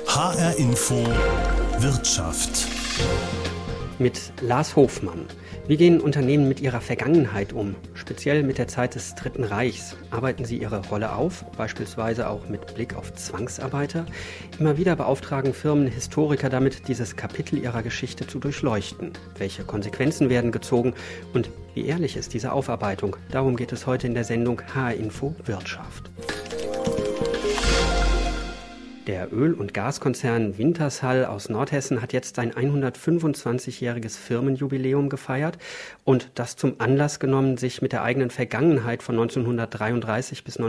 HR Info Wirtschaft. Mit Lars Hofmann. Wie gehen Unternehmen mit ihrer Vergangenheit um? Speziell mit der Zeit des Dritten Reichs. Arbeiten sie ihre Rolle auf, beispielsweise auch mit Blick auf Zwangsarbeiter? Immer wieder beauftragen Firmen Historiker damit, dieses Kapitel ihrer Geschichte zu durchleuchten. Welche Konsequenzen werden gezogen und wie ehrlich ist diese Aufarbeitung? Darum geht es heute in der Sendung HR Info Wirtschaft. Der Öl- und Gaskonzern Wintershall aus Nordhessen hat jetzt sein 125-jähriges Firmenjubiläum gefeiert und das zum Anlass genommen, sich mit der eigenen Vergangenheit von 1933 bis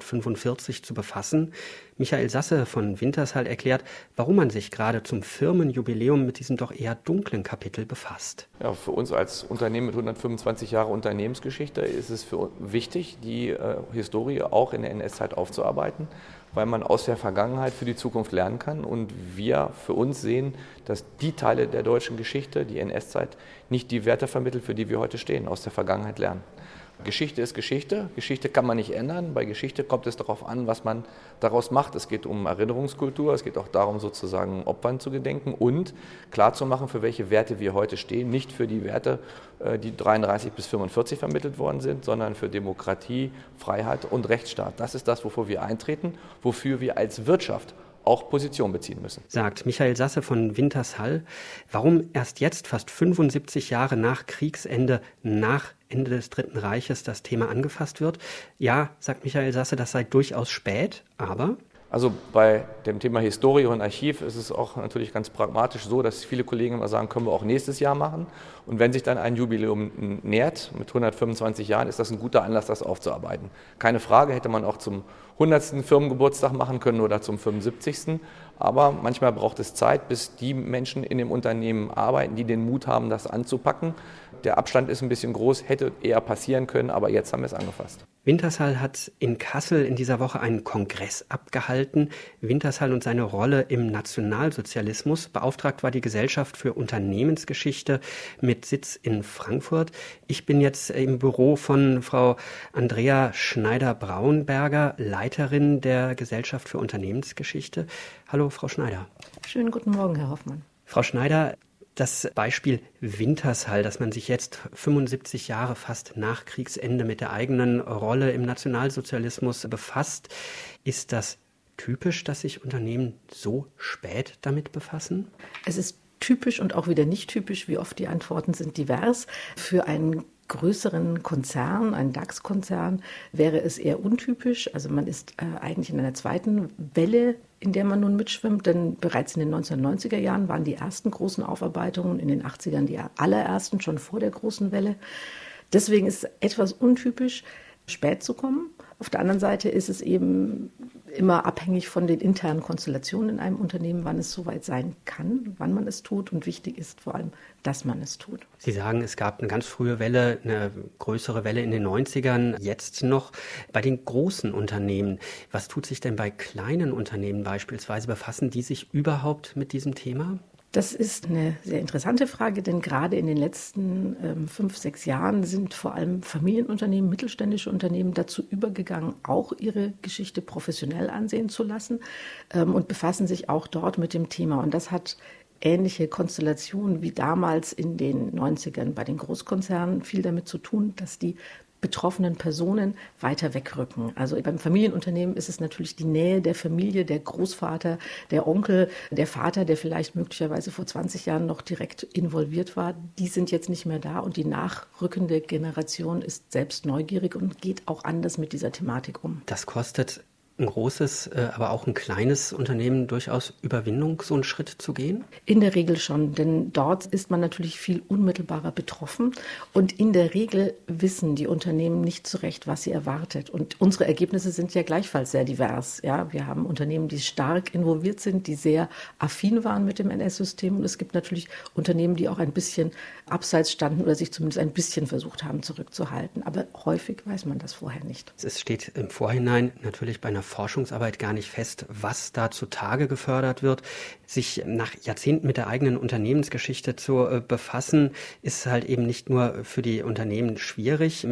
1945 zu befassen. Michael Sasse von Wintershall erklärt, warum man sich gerade zum Firmenjubiläum mit diesem doch eher dunklen Kapitel befasst. Ja, für uns als Unternehmen mit 125 Jahren Unternehmensgeschichte ist es wichtig, die Historie auch in der NS-Zeit aufzuarbeiten, weil man aus der Vergangenheit für die Zukunft lernen kann und wir für uns sehen, dass die Teile der deutschen Geschichte, die NS-Zeit, nicht die Werte vermittelt, für die wir heute stehen, aus der Vergangenheit lernen. Geschichte ist Geschichte. Geschichte kann man nicht ändern. Bei Geschichte kommt es darauf an, was man daraus macht. Es geht um Erinnerungskultur, es geht auch darum, sozusagen Opfern zu gedenken und klarzumachen, für welche Werte wir heute stehen. Nicht für die Werte, die 33 bis 45 vermittelt worden sind, sondern für Demokratie, Freiheit und Rechtsstaat. Das ist das, wofür wir eintreten, wofür wir als Wirtschaft auch Position beziehen müssen. Sagt Michael Sasse von Wintershall. Warum erst jetzt, fast 75 Jahre nach Kriegsende, nach Ende des Dritten Reiches, das Thema angefasst wird? Ja, sagt Michael Sasse, das sei durchaus spät, aber... Also bei dem Thema Historie und Archiv ist es auch natürlich ganz pragmatisch so, dass viele Kollegen immer sagen, können wir auch nächstes Jahr machen. Und wenn sich dann ein Jubiläum nähert, mit 125 Jahren, ist das ein guter Anlass, das aufzuarbeiten. Keine Frage, hätte man auch zum 100. Firmengeburtstag machen können oder zum 75. Aber manchmal braucht es Zeit, bis die Menschen in dem Unternehmen arbeiten, die den Mut haben, das anzupacken. Der Abstand ist ein bisschen groß, hätte eher passieren können, aber jetzt haben wir es angefasst. Wintershall hat in Kassel in dieser Woche einen Kongress abgehalten. Wintershall und seine Rolle im Nationalsozialismus. Beauftragt war die Gesellschaft für Unternehmensgeschichte mit Sitz in Frankfurt. Ich bin jetzt im Büro von Frau Andrea Schneider-Braunberger, Leiterin der Gesellschaft für Unternehmensgeschichte. Hallo, Frau Schneider. Schönen guten Morgen, Herr Hoffmann. Frau Schneider, das Beispiel Wintershall, dass man sich jetzt 75 Jahre fast nach Kriegsende mit der eigenen Rolle im Nationalsozialismus befasst, ist das typisch, dass sich Unternehmen so spät damit befassen? Es ist typisch und auch wieder nicht typisch, wie oft die Antworten sind divers. Für einen größeren Konzern, einen DAX-Konzern, wäre es eher untypisch. Also man ist eigentlich in einer zweiten Welle, in der man nun mitschwimmt, denn bereits in den 1990er Jahren waren die ersten großen Aufarbeitungen, in den 80ern die allerersten, schon vor der großen Welle. Deswegen ist es etwas untypisch, spät zu kommen. Auf der anderen Seite ist es eben immer abhängig von den internen Konstellationen in einem Unternehmen, wann es soweit sein kann, wann man es tut. Und wichtig ist vor allem, dass man es tut. Sie sagen, es gab eine ganz frühe Welle, eine größere Welle in den 90ern, jetzt noch bei den großen Unternehmen. Was tut sich denn bei kleinen Unternehmen beispielsweise? Befassen die sich überhaupt mit diesem Thema? Das ist eine sehr interessante Frage, denn gerade in den letzten 5-6 Jahren sind vor allem Familienunternehmen, mittelständische Unternehmen dazu übergegangen, auch ihre Geschichte professionell ansehen zu lassen und befassen sich auch dort mit dem Thema. Und das hat ähnliche Konstellationen wie damals in den 90ern bei den Großkonzernen viel damit zu tun, dass die betroffenen Personen weiter wegrücken. Also beim Familienunternehmen ist es natürlich die Nähe der Familie, der Großvater, der Onkel, der Vater, der vielleicht möglicherweise vor 20 Jahren noch direkt involviert war. Die sind jetzt nicht mehr da und die nachrückende Generation ist selbst neugierig und geht auch anders mit dieser Thematik um. Das kostet ein großes, aber auch ein kleines Unternehmen durchaus Überwindung, so einen Schritt zu gehen? In der Regel schon, denn dort ist man natürlich viel unmittelbarer betroffen und in der Regel wissen die Unternehmen nicht so recht, was sie erwartet. Und unsere Ergebnisse sind ja gleichfalls sehr divers. Ja, wir haben Unternehmen, die stark involviert sind, die sehr affin waren mit dem NS-System und es gibt natürlich Unternehmen, die auch ein bisschen abseits standen oder sich zumindest ein bisschen versucht haben zurückzuhalten. Aber häufig weiß man das vorher nicht. Es steht im Vorhinein natürlich bei einer Forschungsarbeit gar nicht fest, was da zutage gefördert wird. Sich nach Jahrzehnten mit der eigenen Unternehmensgeschichte zu befassen, ist halt eben nicht nur für die Unternehmen schwierig. Mit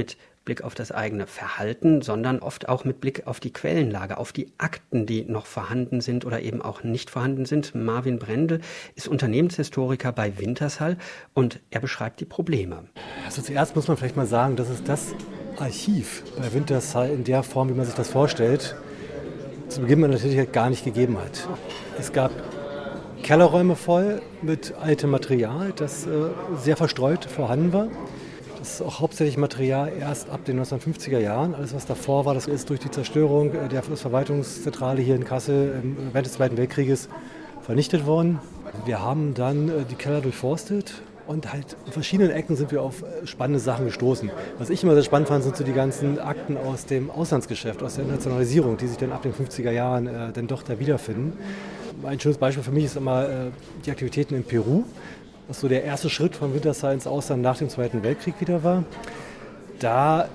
Blick auf das eigene Verhalten, sondern oft auch mit Blick auf die Quellenlage, auf die Akten, die noch vorhanden sind oder eben auch nicht vorhanden sind. Marvin Brendel ist Unternehmenshistoriker bei Wintershall und er beschreibt die Probleme. Also zuerst muss man vielleicht mal sagen, dass es das Archiv bei Wintershall in der Form, wie man sich das vorstellt, zu Beginn natürlich gar nicht gegeben hat. Es gab Kellerräume voll mit altem Material, das sehr verstreut vorhanden war. Das ist auch hauptsächlich Material erst ab den 1950er Jahren. Alles, was davor war, das ist durch die Zerstörung der Verwaltungszentrale hier in Kassel während des Zweiten Weltkrieges vernichtet worden. Wir haben dann die Keller durchforstet und halt in verschiedenen Ecken sind wir auf spannende Sachen gestoßen. Was ich immer sehr spannend fand, sind so die ganzen Akten aus dem Auslandsgeschäft, aus der Internationalisierung, die sich dann ab den 50er Jahren dann doch da wiederfinden. Ein schönes Beispiel für mich ist immer die Aktivitäten in Peru, was so der erste Schritt von Wintershall ins Ausland nach dem Zweiten Weltkrieg wieder war. Da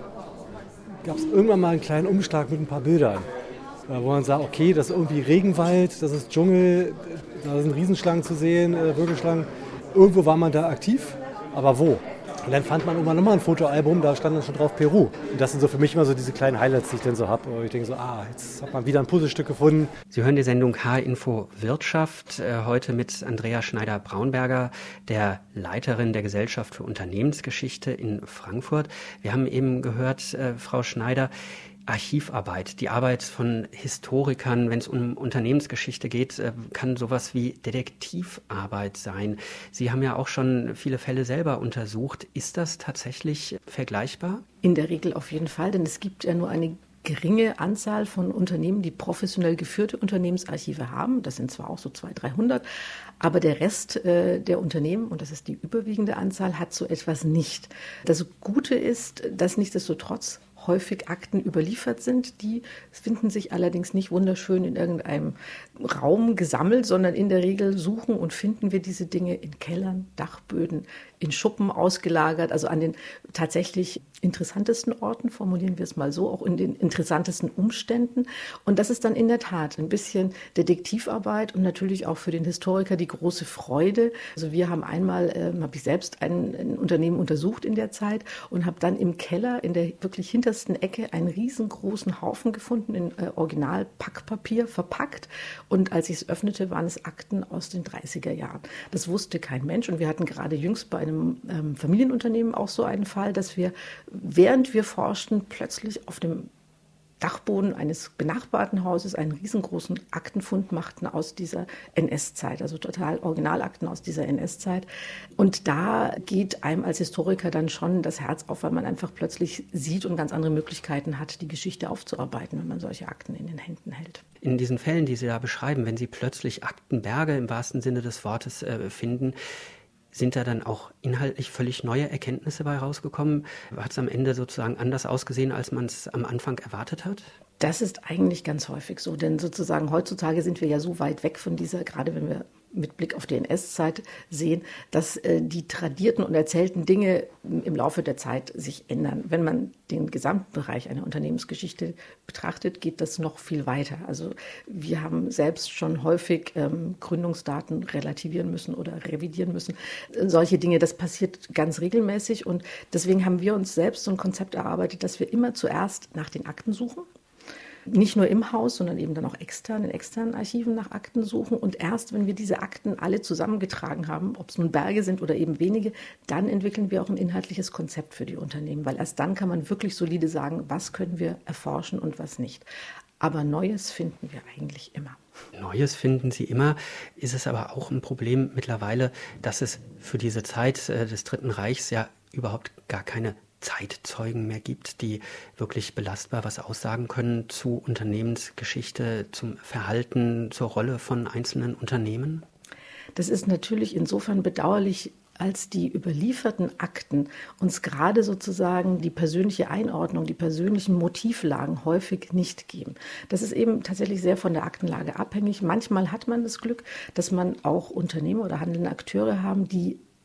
gab es irgendwann mal einen kleinen Umschlag mit ein paar Bildern, wo man sagt, okay, das ist irgendwie Regenwald, das ist Dschungel, da sind Riesenschlangen zu sehen, Würgelschlangen. Irgendwo war man da aktiv, aber wo? Und dann fand man irgendwann nochmal ein Fotoalbum, da stand dann schon drauf Peru. Und das sind so für mich immer so diese kleinen Highlights, die ich dann so habe. Ich denke so, jetzt hat man wieder ein Puzzlestück gefunden. Sie hören die Sendung H-Info Wirtschaft, heute mit Andrea Schneider-Braunberger, der Leiterin der Gesellschaft für Unternehmensgeschichte in Frankfurt. Wir haben eben gehört, Frau Schneider, Archivarbeit, die Arbeit von Historikern, wenn es um Unternehmensgeschichte geht, kann sowas wie Detektivarbeit sein. Sie haben ja auch schon viele Fälle selber untersucht. Ist das tatsächlich vergleichbar? In der Regel auf jeden Fall, denn es gibt ja nur eine geringe Anzahl von Unternehmen, die professionell geführte Unternehmensarchive haben. Das sind zwar auch so 200, 300, aber der Rest der Unternehmen, und das ist die überwiegende Anzahl, hat so etwas nicht. Das Gute ist, dass nichtsdestotrotz häufig Akten überliefert sind. Die finden sich allerdings nicht wunderschön in irgendeinem Raum gesammelt, sondern in der Regel suchen und finden wir diese Dinge in Kellern, Dachböden, in Schuppen ausgelagert, also an den tatsächlich interessantesten Orten, formulieren wir es mal so, auch in den interessantesten Umständen. Und das ist dann in der Tat ein bisschen Detektivarbeit und natürlich auch für den Historiker die große Freude. Also wir haben einmal, habe ich selbst ein Unternehmen untersucht in der Zeit und habe dann im Keller in der wirklich hintersten Ecke einen riesengroßen Haufen gefunden, in Original-Packpapier verpackt. Und als ich es öffnete, waren es Akten aus den 30er Jahren. Das wusste kein Mensch und wir hatten gerade jüngst bei einem Familienunternehmen auch so einen Fall, dass wir, während wir forschten, plötzlich auf dem Dachboden eines benachbarten Hauses einen riesengroßen Aktenfund machten aus dieser NS-Zeit, also total Originalakten aus dieser NS-Zeit. Und da geht einem als Historiker dann schon das Herz auf, weil man einfach plötzlich sieht und ganz andere Möglichkeiten hat, die Geschichte aufzuarbeiten, wenn man solche Akten in den Händen hält. In diesen Fällen, die Sie da beschreiben, wenn Sie plötzlich Aktenberge im wahrsten Sinne des Wortes finden, sind da dann auch inhaltlich völlig neue Erkenntnisse bei rausgekommen? Hat es am Ende sozusagen anders ausgesehen, als man es am Anfang erwartet hat? Das ist eigentlich ganz häufig so, denn sozusagen heutzutage sind wir ja so weit weg von dieser, gerade wenn wir mit Blick auf die NS-Zeit sehen, dass die tradierten und erzählten Dinge im Laufe der Zeit sich ändern. Wenn man den gesamten Bereich einer Unternehmensgeschichte betrachtet, geht das noch viel weiter. Also wir haben selbst schon häufig Gründungsdaten relativieren müssen oder revidieren müssen. Solche Dinge, das passiert ganz regelmäßig und deswegen haben wir uns selbst so ein Konzept erarbeitet, dass wir immer zuerst nach den Akten suchen. Nicht nur im Haus, sondern eben dann auch extern, in externen Archiven nach Akten suchen. Und erst, wenn wir diese Akten alle zusammengetragen haben, ob es nun Berge sind oder eben wenige, dann entwickeln wir auch ein inhaltliches Konzept für die Unternehmen. Weil erst dann kann man wirklich solide sagen, was können wir erforschen und was nicht. Aber Neues finden wir eigentlich immer. Neues finden Sie immer. Ist es aber auch ein Problem mittlerweile, dass es für diese Zeit des Dritten Reichs ja überhaupt gar keine Zeitzeugen mehr gibt, die wirklich belastbar was aussagen können zu Unternehmensgeschichte, zum Verhalten, zur Rolle von einzelnen Unternehmen? Das ist natürlich insofern bedauerlich, als die überlieferten Akten uns gerade sozusagen die persönliche Einordnung, die persönlichen Motivlagen häufig nicht geben. Das ist eben tatsächlich sehr von der Aktenlage abhängig. Manchmal hat man das Glück, dass man auch Unternehmer oder handelnde Akteure haben, die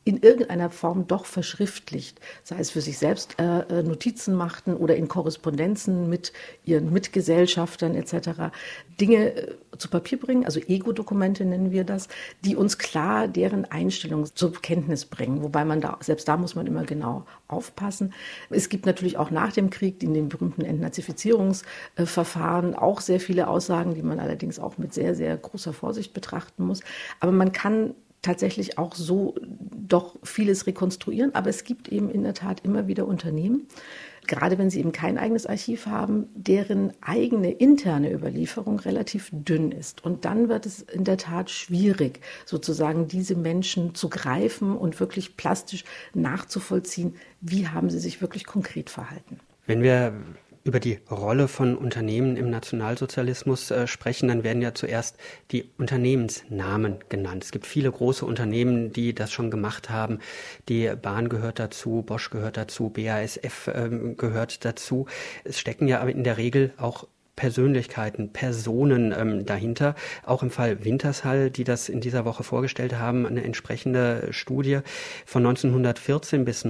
in irgendeiner Form doch verschriftlicht, sei es für sich selbst Notizen machten oder in Korrespondenzen mit ihren Mitgesellschaftern etc. Dinge zu Papier bringen, also Ego-Dokumente nennen wir das, die uns klar deren Einstellung zur Kenntnis bringen, wobei man selbst da muss man immer genau aufpassen. Es gibt natürlich auch nach dem Krieg in den berühmten Entnazifizierungsverfahren auch sehr viele Aussagen, die man allerdings auch mit sehr, sehr großer Vorsicht betrachten muss. Aber man kann tatsächlich auch so doch vieles rekonstruieren, aber es gibt eben in der Tat immer wieder Unternehmen, gerade wenn sie eben kein eigenes Archiv haben, deren eigene interne Überlieferung relativ dünn ist. Und dann wird es in der Tat schwierig, sozusagen diese Menschen zu greifen und wirklich plastisch nachzuvollziehen, wie haben sie sich wirklich konkret verhalten. Wenn wir über die Rolle von Unternehmen im Nationalsozialismus sprechen, dann werden ja zuerst die Unternehmensnamen genannt. Es gibt viele große Unternehmen, die das schon gemacht haben. Die Bahn gehört dazu, Bosch gehört dazu, BASF gehört dazu. Es stecken ja aber in der Regel auch Persönlichkeiten, Personen dahinter. Auch im Fall Wintershall, die das in dieser Woche vorgestellt haben, eine entsprechende Studie. Von 1914 bis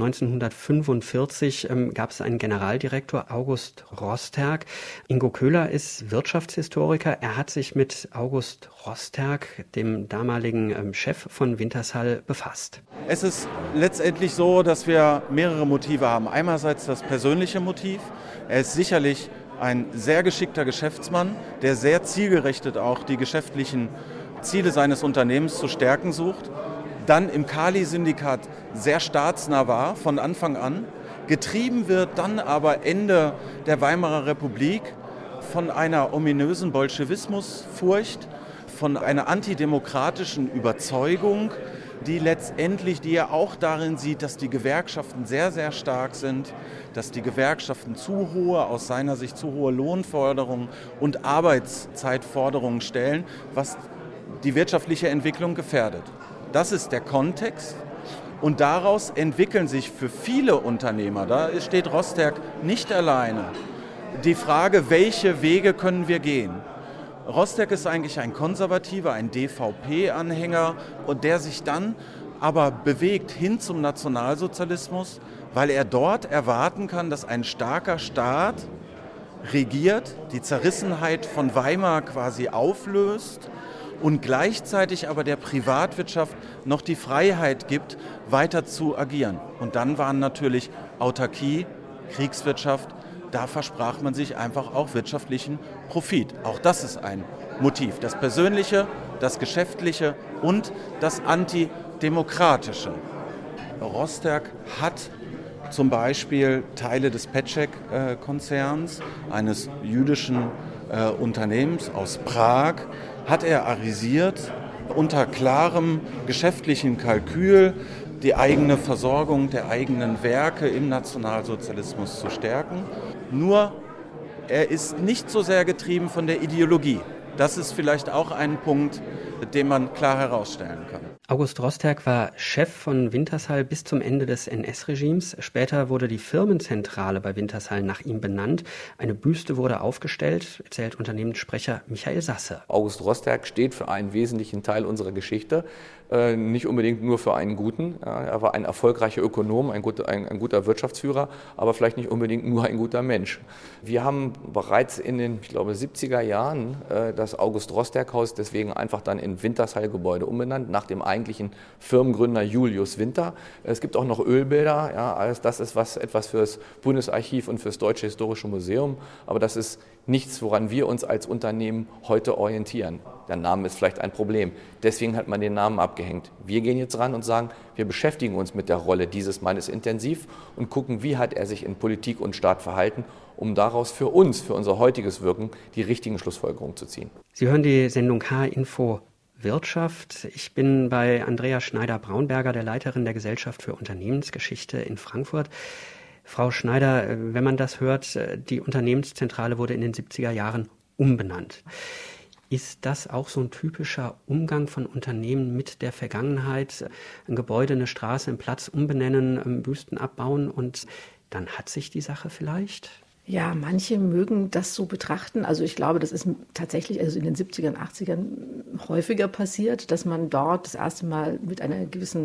1945 gab es einen Generaldirektor, August Rosterk. Ingo Köhler ist Wirtschaftshistoriker. Er hat sich mit August Rosterk, dem damaligen Chef von Wintershall, befasst. Es ist letztendlich so, dass wir mehrere Motive haben. Einerseits das persönliche Motiv. Er ist sicherlich ein sehr geschickter Geschäftsmann, der sehr zielgerichtet auch die geschäftlichen Ziele seines Unternehmens zu stärken sucht. Dann im Kali-Syndikat sehr staatsnah war von Anfang an. Getrieben wird dann aber Ende der Weimarer Republik von einer ominösen Bolschewismusfurcht, von einer antidemokratischen Überzeugung, die er auch darin sieht, dass die Gewerkschaften sehr, sehr stark sind, dass die Gewerkschaften aus seiner Sicht zu hohe Lohnforderungen und Arbeitszeitforderungen stellen, was die wirtschaftliche Entwicklung gefährdet. Das ist der Kontext und daraus entwickeln sich für viele Unternehmer, da steht Rosterk nicht alleine, die Frage, welche Wege können wir gehen? Rosterk ist eigentlich ein Konservativer, ein DVP-Anhänger und der sich dann aber bewegt hin zum Nationalsozialismus, weil er dort erwarten kann, dass ein starker Staat regiert, die Zerrissenheit von Weimar quasi auflöst und gleichzeitig aber der Privatwirtschaft noch die Freiheit gibt, weiter zu agieren. Und dann waren natürlich Autarkie, Kriegswirtschaft, da versprach man sich einfach auch wirtschaftlichen Profit. Auch das ist ein Motiv. Das Persönliche, das Geschäftliche und das Antidemokratische. Rosterk hat zum Beispiel Teile des Petschek-Konzerns, eines jüdischen Unternehmens aus Prag, hat er arisiert, unter klarem geschäftlichen Kalkül die eigene Versorgung der eigenen Werke im Nationalsozialismus zu stärken. Nur er ist nicht so sehr getrieben von der Ideologie. Das ist vielleicht auch ein Punkt, den man klar herausstellen kann. August Rosterk war Chef von Wintershall bis zum Ende des NS-Regimes. Später wurde die Firmenzentrale bei Wintershall nach ihm benannt. Eine Büste wurde aufgestellt, erzählt Unternehmenssprecher Michael Sasse. August Rosterk steht für einen wesentlichen Teil unserer Geschichte, nicht unbedingt nur für einen guten. Er war ein erfolgreicher Ökonom, ein guter Wirtschaftsführer, aber vielleicht nicht unbedingt nur ein guter Mensch. Wir haben bereits in den, 70er Jahren das August-Rosterk-Haus deswegen einfach dann in Wintershall-Gebäude umbenannt, nach dem eigentlichen Firmengründer Julius Winter. Es gibt auch noch Ölbilder, alles das ist etwas für das Bundesarchiv und für das Deutsche Historische Museum, aber das ist nichts, woran wir uns als Unternehmen heute orientieren. Der Name ist vielleicht ein Problem. Deswegen hat man den Namen abgehängt. Wir gehen jetzt ran und sagen, wir beschäftigen uns mit der Rolle dieses Mannes intensiv und gucken, wie hat er sich in Politik und Staat verhalten, um daraus für uns, für unser heutiges Wirken, die richtigen Schlussfolgerungen zu ziehen. Sie hören die Sendung H-Info Wirtschaft. Ich bin bei Andrea Schneider-Braunberger, der Leiterin der Gesellschaft für Unternehmensgeschichte in Frankfurt. Frau Schneider, wenn man das hört, die Unternehmenszentrale wurde in den 70er Jahren umbenannt. Ist das auch so ein typischer Umgang von Unternehmen mit der Vergangenheit? Ein Gebäude, eine Straße, einen Platz umbenennen, Büsten abbauen und dann hat sich die Sache vielleicht? Ja, manche mögen das so betrachten. Also ich glaube, das ist tatsächlich in den 70ern, 80ern häufiger passiert, dass man dort das erste Mal mit einer gewissen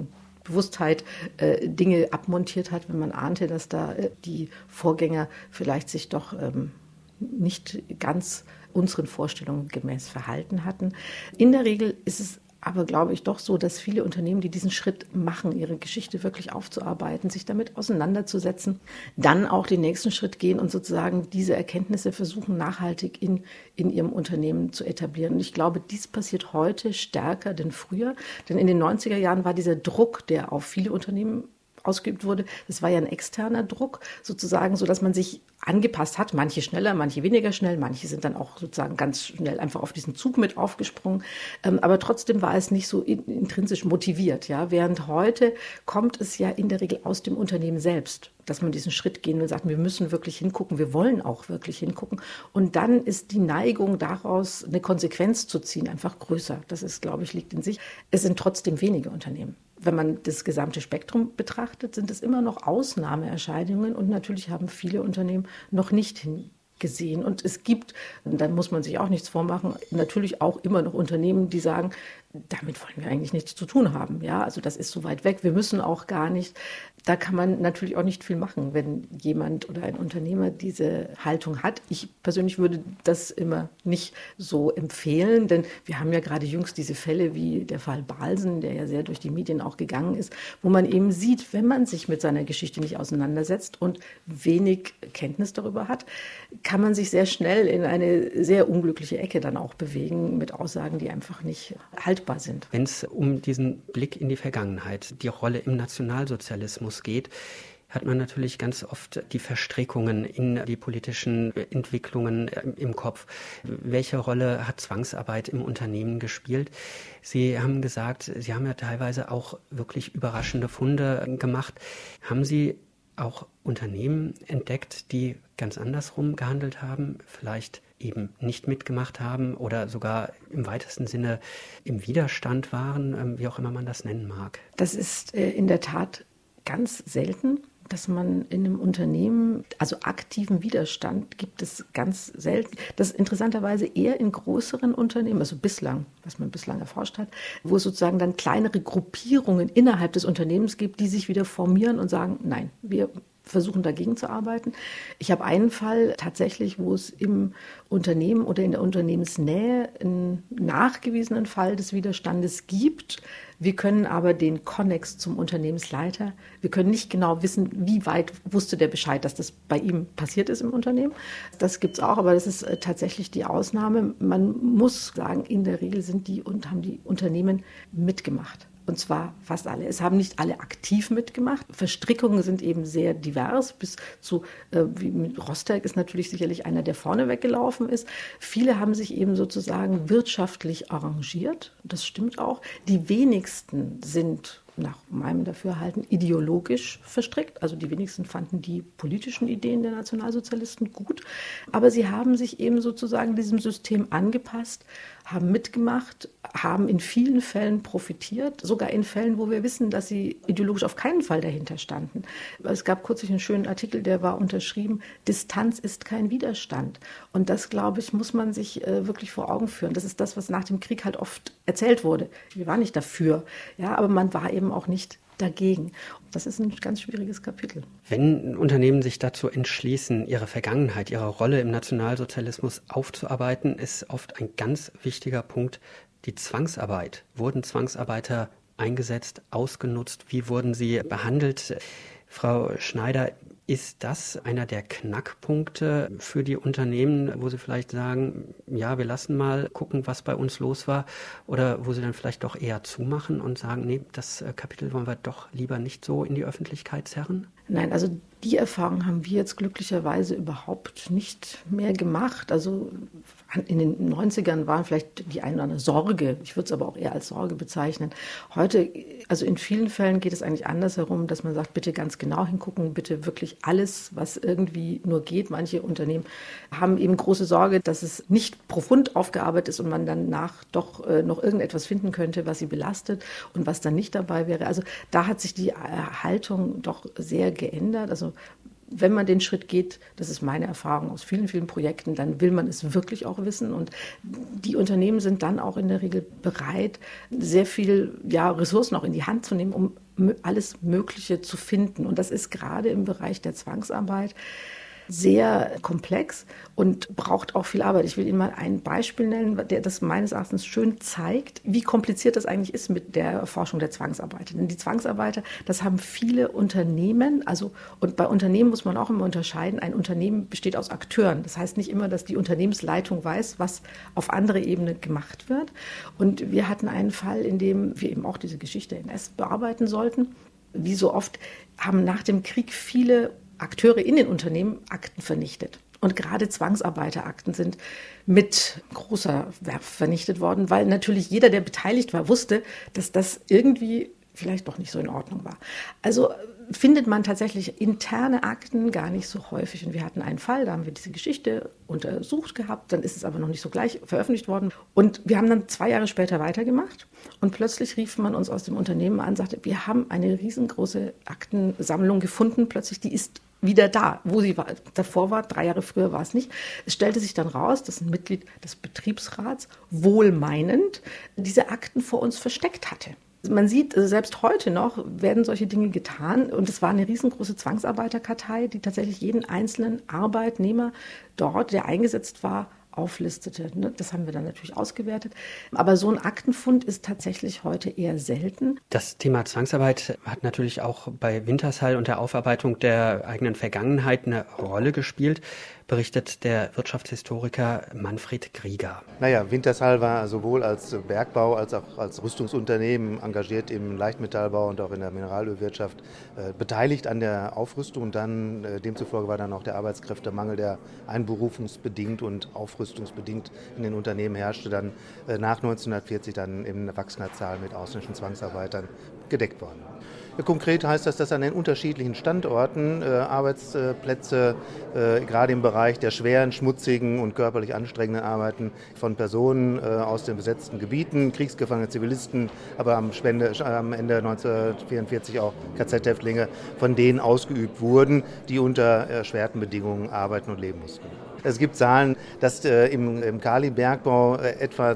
Bewusstheit Dinge abmontiert hat, wenn man ahnte, dass da die Vorgänger vielleicht sich doch nicht ganz unseren Vorstellungen gemäß verhalten hatten. In der Regel ist es aber, glaube ich, doch so, dass viele Unternehmen, die diesen Schritt machen, ihre Geschichte wirklich aufzuarbeiten, sich damit auseinanderzusetzen, dann auch den nächsten Schritt gehen und sozusagen diese Erkenntnisse versuchen, nachhaltig in ihrem Unternehmen zu etablieren. Und ich glaube, dies passiert heute stärker denn früher. Denn in den 90er Jahren war dieser Druck, der auf viele Unternehmen ausgeübt wurde, das war ja ein externer Druck, sozusagen, so dass man sich angepasst hat, manche schneller, manche weniger schnell, manche sind dann auch sozusagen ganz schnell einfach auf diesen Zug mit aufgesprungen, aber trotzdem war es nicht so intrinsisch motiviert, ja, während heute kommt es ja in der Regel aus dem Unternehmen selbst, dass man diesen Schritt gehen und sagt, wir müssen wirklich hingucken, wir wollen auch wirklich hingucken und dann ist die Neigung daraus, eine Konsequenz zu ziehen, einfach größer. Das ist, glaube ich, liegt in sich. Es sind trotzdem wenige Unternehmen. Wenn man das gesamte Spektrum betrachtet, sind es immer noch Ausnahmeerscheinungen und natürlich haben viele Unternehmen noch nicht hingesehen. Und es gibt, und da muss man sich auch nichts vormachen, natürlich auch immer noch Unternehmen, die sagen, damit wollen wir eigentlich nichts zu tun haben. Ja, also das ist so weit weg, wir müssen auch gar nicht. Da kann man natürlich auch nicht viel machen, wenn jemand oder ein Unternehmer diese Haltung hat. Ich persönlich würde das immer nicht so empfehlen, denn wir haben ja gerade jüngst diese Fälle wie der Fall Balsen, der ja sehr durch die Medien auch gegangen ist, wo man eben sieht, wenn man sich mit seiner Geschichte nicht auseinandersetzt und wenig Kenntnis darüber hat, kann man sich sehr schnell in eine sehr unglückliche Ecke dann auch bewegen mit Aussagen, die einfach nicht haltbar sind. Wenn es um diesen Blick in die Vergangenheit, die Rolle im Nationalsozialismus geht, hat man natürlich ganz oft die Verstrickungen in die politischen Entwicklungen im Kopf. Welche Rolle hat Zwangsarbeit im Unternehmen gespielt? Sie haben gesagt, Sie haben ja teilweise auch wirklich überraschende Funde gemacht. Haben Sie auch Unternehmen entdeckt, die ganz andersrum gehandelt haben, vielleicht eben nicht mitgemacht haben oder sogar im weitesten Sinne im Widerstand waren, wie auch immer man das nennen mag? Das ist in der Tat ganz selten, dass man in einem Unternehmen, also aktiven Widerstand gibt es ganz selten. Das ist interessanterweise eher in größeren Unternehmen, also bislang, was man bislang erforscht hat, wo es sozusagen dann kleinere Gruppierungen innerhalb des Unternehmens gibt, die sich wieder formieren und sagen, nein, wir versuchen dagegen zu arbeiten. Ich habe einen Fall tatsächlich, wo es im Unternehmen oder in der Unternehmensnähe einen nachgewiesenen Fall des Widerstandes gibt. Wir können aber den Konnex zum Unternehmensleiter, wir können nicht genau wissen, wie weit wusste der Bescheid, dass das bei ihm passiert ist im Unternehmen. Das gibt es auch, aber das ist tatsächlich die Ausnahme. Man muss sagen, in der Regel haben die Unternehmen mitgemacht. Und zwar fast alle. Es haben nicht alle aktiv mitgemacht. Verstrickungen sind eben sehr divers. Bis zu, wie mit Rosberg ist natürlich sicherlich einer, der vorne weggelaufen ist. Viele haben sich eben sozusagen wirtschaftlich arrangiert. Das stimmt auch. Die wenigsten sind nach meinem Dafürhalten ideologisch verstrickt. Also die wenigsten fanden die politischen Ideen der Nationalsozialisten gut. Aber sie haben sich eben sozusagen diesem System angepasst, haben mitgemacht, haben in vielen Fällen profitiert, sogar in Fällen, wo wir wissen, dass sie ideologisch auf keinen Fall dahinter standen. Es gab kürzlich einen schönen Artikel, der war unterschrieben, Distanz ist kein Widerstand. Und das, glaube ich, muss man sich wirklich vor Augen führen. Das ist das, was nach dem Krieg halt oft erzählt wurde. Wir waren nicht dafür, ja, aber man war eben auch nicht dagegen. Das ist ein ganz schwieriges Kapitel. Wenn Unternehmen sich dazu entschließen, ihre Vergangenheit, ihre Rolle im Nationalsozialismus aufzuarbeiten, ist oft ein ganz wichtiger Punkt die Zwangsarbeit. Wurden Zwangsarbeiter eingesetzt, ausgenutzt? Wie wurden sie behandelt? Frau Schneider, ist das einer der Knackpunkte für die Unternehmen, wo sie vielleicht sagen, ja, wir lassen mal gucken, was bei uns los war, oder wo sie dann vielleicht doch eher zumachen und sagen, nee, das Kapitel wollen wir doch lieber nicht so in die Öffentlichkeit zerren? Nein, also die Erfahrung haben wir jetzt glücklicherweise überhaupt nicht mehr gemacht. Also in den 90ern waren vielleicht die eine oder andere Sorge, ich würde es aber auch eher als Sorge bezeichnen. Heute, also in vielen Fällen geht es eigentlich andersherum, dass man sagt, bitte ganz genau hingucken, bitte wirklich alles, was irgendwie nur geht. Manche Unternehmen haben eben große Sorge, dass es nicht profund aufgearbeitet ist und man danach doch noch irgendetwas finden könnte, was sie belastet und was dann nicht dabei wäre. Also da hat sich die Haltung doch sehr geändert. Also wenn man den Schritt geht, das ist meine Erfahrung aus vielen, vielen Projekten, dann will man es wirklich auch wissen. Und die Unternehmen sind dann auch in der Regel bereit, sehr viel Ressourcen auch in die Hand zu nehmen, um alles Mögliche zu finden. Und das ist gerade im Bereich der Zwangsarbeit sehr komplex und braucht auch viel Arbeit. Ich will Ihnen mal ein Beispiel nennen, der das meines Erachtens schön zeigt, wie kompliziert das eigentlich ist mit der Erforschung der Zwangsarbeiter. Denn die Zwangsarbeiter, das haben viele Unternehmen, und bei Unternehmen muss man auch immer unterscheiden, ein Unternehmen besteht aus Akteuren. Das heißt nicht immer, dass die Unternehmensleitung weiß, was auf anderer Ebene gemacht wird. Und wir hatten einen Fall, in dem wir eben auch diese Geschichte NS bearbeiten sollten. Wie so oft haben nach dem Krieg viele Akteure in den Unternehmen Akten vernichtet. Und gerade Zwangsarbeiterakten sind mit großer Werf vernichtet worden, weil natürlich jeder, der beteiligt war, wusste, dass das irgendwie vielleicht doch nicht so in Ordnung war. Also findet man tatsächlich interne Akten gar nicht so häufig. Und wir hatten einen Fall, da haben wir diese Geschichte untersucht gehabt, dann ist es aber noch nicht so gleich veröffentlicht worden. Und wir haben dann 2 Jahre später weitergemacht und plötzlich rief man uns aus dem Unternehmen an und sagte, wir haben eine riesengroße Aktensammlung gefunden, plötzlich die ist wieder da, wo sie war. Davor war, 3 Jahre früher war es nicht. Es stellte sich dann raus, dass ein Mitglied des Betriebsrats wohlmeinend diese Akten vor uns versteckt hatte. Man sieht, selbst heute noch werden solche Dinge getan und es war eine riesengroße Zwangsarbeiterkartei, die tatsächlich jeden einzelnen Arbeitnehmer dort, der eingesetzt war, auflistete. Das haben wir dann natürlich ausgewertet. Aber so ein Aktenfund ist tatsächlich heute eher selten. Das Thema Zwangsarbeit hat natürlich auch bei Wintershall und der Aufarbeitung der eigenen Vergangenheit eine Rolle gespielt, berichtet der Wirtschaftshistoriker Manfred Grieger. Wintershall war sowohl als Bergbau als auch als Rüstungsunternehmen engagiert im Leichtmetallbau und auch in der Mineralölwirtschaft beteiligt an der Aufrüstung. Und dann demzufolge war dann auch der Arbeitskräftemangel, der einberufungsbedingt und aufrüstungsbedingt in den Unternehmen herrschte, dann nach 1940 dann in wachsender Zahl mit ausländischen Zwangsarbeitern gedeckt worden. Konkret heißt das, dass an den unterschiedlichen Standorten Arbeitsplätze, gerade im Bereich der schweren, schmutzigen und körperlich anstrengenden Arbeiten von Personen aus den besetzten Gebieten, Kriegsgefangene, Zivilisten, aber am Ende 1944 auch KZ-Häftlinge, von denen ausgeübt wurden, die unter erschwerten Bedingungen arbeiten und leben mussten. Es gibt Zahlen, dass im Kalibergbau etwa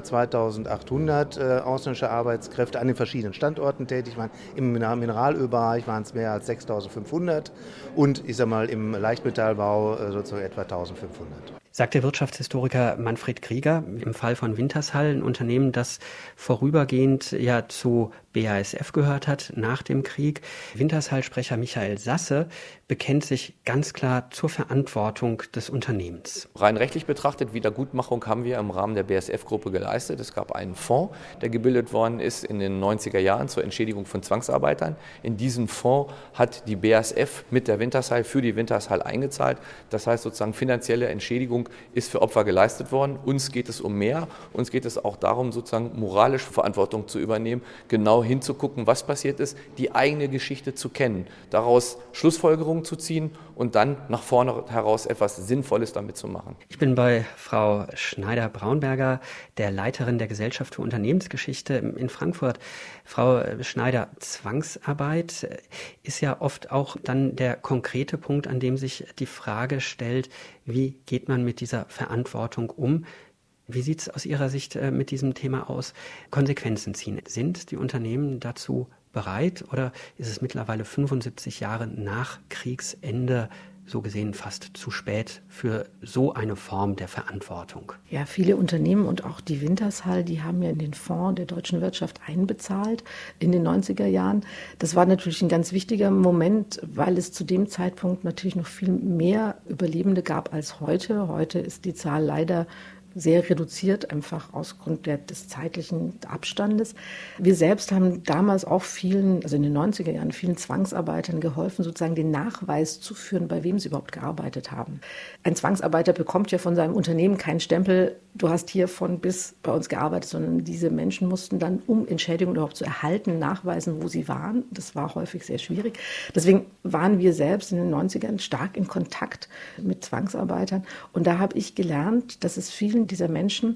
2800 ausländische Arbeitskräfte an den verschiedenen Standorten tätig waren. Im Mineralölbereich waren es mehr als 6500 und im Leichtmetallbau sozusagen etwa 1500. Sagt der Wirtschaftshistoriker Manfred Grieger, im Fall von Wintershall, ein Unternehmen, das vorübergehend zu BASF gehört hat nach dem Krieg. Wintershall-Sprecher Michael Sasse bekennt sich ganz klar zur Verantwortung des Unternehmens. Rein rechtlich betrachtet, Wiedergutmachung haben wir im Rahmen der BASF-Gruppe geleistet. Es gab einen Fonds, der gebildet worden ist in den 90er Jahren zur Entschädigung von Zwangsarbeitern. In diesen Fonds hat die BASF mit der Wintershall für die Wintershall eingezahlt. Das heißt sozusagen finanzielle Entschädigung ist für Opfer geleistet worden. Uns geht es um mehr. Uns geht es auch darum, sozusagen moralische Verantwortung zu übernehmen, genau hinzugucken, was passiert ist, die eigene Geschichte zu kennen, daraus Schlussfolgerungen zu ziehen und dann nach vorne heraus etwas Sinnvolles damit zu machen. Ich bin bei Frau Schneider-Braunberger, der Leiterin der Gesellschaft für Unternehmensgeschichte in Frankfurt. Frau Schneider, Zwangsarbeit ist ja oft auch dann der konkrete Punkt, an dem sich die Frage stellt, wie geht man mit dieser Verantwortung um? Wie sieht es aus Ihrer Sicht mit diesem Thema aus? Konsequenzen ziehen. Sind die Unternehmen dazu bereit oder ist es mittlerweile 75 Jahre nach Kriegsende so gesehen fast zu spät für so eine Form der Verantwortung? Ja, viele Unternehmen und auch die Wintershall, die haben ja in den Fonds der deutschen Wirtschaft einbezahlt in den 90er Jahren. Das war natürlich ein ganz wichtiger Moment, weil es zu dem Zeitpunkt natürlich noch viel mehr Überlebende gab als heute. Heute ist die Zahl leider sehr reduziert, einfach ausgrund des zeitlichen Abstandes. Wir selbst haben damals auch in den 90er Jahren, vielen Zwangsarbeitern geholfen, sozusagen den Nachweis zu führen, bei wem sie überhaupt gearbeitet haben. Ein Zwangsarbeiter bekommt ja von seinem Unternehmen keinen Stempel, du hast hier von bis bei uns gearbeitet, sondern diese Menschen mussten dann, um Entschädigung überhaupt zu erhalten, nachweisen, wo sie waren. Das war häufig sehr schwierig. Deswegen waren wir selbst in den 90ern stark in Kontakt mit Zwangsarbeitern. Und da habe ich gelernt, dass es vielen dieser Menschen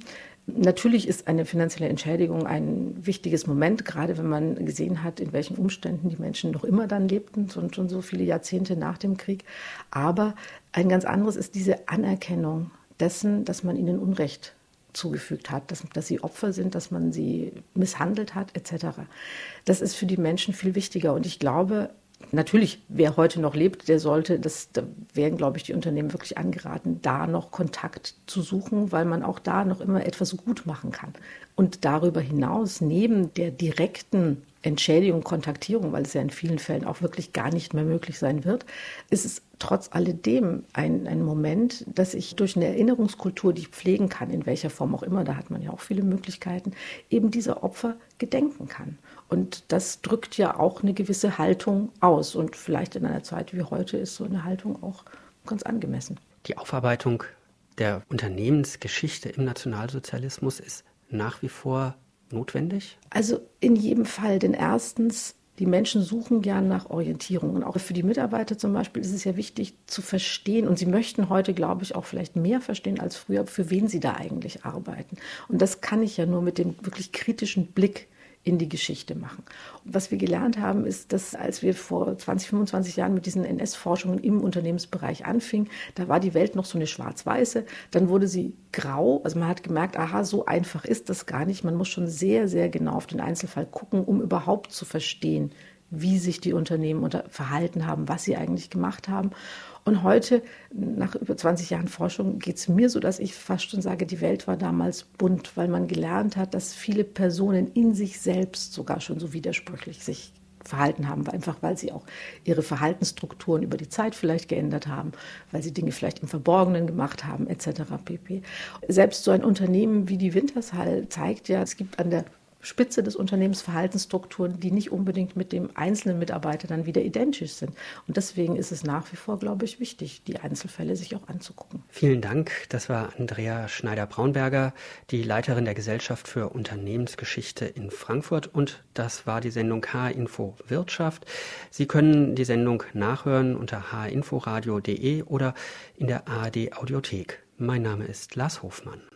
Natürlich ist eine finanzielle Entschädigung ein wichtiges Moment, gerade wenn man gesehen hat, in welchen Umständen die Menschen noch immer dann lebten, schon so viele Jahrzehnte nach dem Krieg. Aber ein ganz anderes ist diese Anerkennung dessen, dass man ihnen Unrecht zugefügt hat, dass sie Opfer sind, dass man sie misshandelt hat, etc. Das ist für die Menschen viel wichtiger. Und ich glaube, natürlich, wer heute noch lebt, da wären, glaube ich, die Unternehmen wirklich angeraten, da noch Kontakt zu suchen, weil man auch da noch immer etwas gut machen kann. Und darüber hinaus, neben der direkten Entschädigung, Kontaktierung, weil es ja in vielen Fällen auch wirklich gar nicht mehr möglich sein wird, ist es trotz alledem ein Moment, dass ich durch eine Erinnerungskultur, die ich pflegen kann, in welcher Form auch immer, da hat man ja auch viele Möglichkeiten, eben dieser Opfer gedenken kann. Und das drückt ja auch eine gewisse Haltung aus. Und vielleicht in einer Zeit wie heute ist so eine Haltung auch ganz angemessen. Die Aufarbeitung der Unternehmensgeschichte im Nationalsozialismus ist nach wie vor notwendig? Also in jedem Fall, denn erstens, die Menschen suchen gern nach Orientierung. Und auch für die Mitarbeiter zum Beispiel ist es ja wichtig zu verstehen. Und sie möchten heute, glaube ich, auch vielleicht mehr verstehen als früher, für wen sie da eigentlich arbeiten. Und das kann ich ja nur mit dem wirklich kritischen Blick in die Geschichte machen. Und was wir gelernt haben, ist, dass als wir vor 20, 25 Jahren mit diesen NS-Forschungen im Unternehmensbereich anfingen, da war die Welt noch so eine schwarz-weiße, dann wurde sie grau, also man hat gemerkt, aha, so einfach ist das gar nicht, man muss schon sehr, sehr genau auf den Einzelfall gucken, um überhaupt zu verstehen, wie sich die Unternehmen verhalten haben, was sie eigentlich gemacht haben. Und heute, nach über 20 Jahren Forschung, geht es mir so, dass ich fast schon sage, die Welt war damals bunt, weil man gelernt hat, dass viele Personen in sich selbst sogar schon so widersprüchlich sich verhalten haben, einfach weil sie auch ihre Verhaltensstrukturen über die Zeit vielleicht geändert haben, weil sie Dinge vielleicht im Verborgenen gemacht haben, etc. pp. Selbst so ein Unternehmen wie die Wintershall zeigt ja, es gibt an der Spitze des Unternehmens Verhaltensstrukturen, die nicht unbedingt mit dem einzelnen Mitarbeiter dann wieder identisch sind. Und deswegen ist es nach wie vor, glaube ich, wichtig, die Einzelfälle sich auch anzugucken. Vielen Dank. Das war Andrea Schneider-Braunberger, die Leiterin der Gesellschaft für Unternehmensgeschichte in Frankfurt. Und das war die Sendung H-Info Wirtschaft. Sie können die Sendung nachhören unter hinforadio.de oder in der ARD Audiothek. Mein Name ist Lars Hofmann.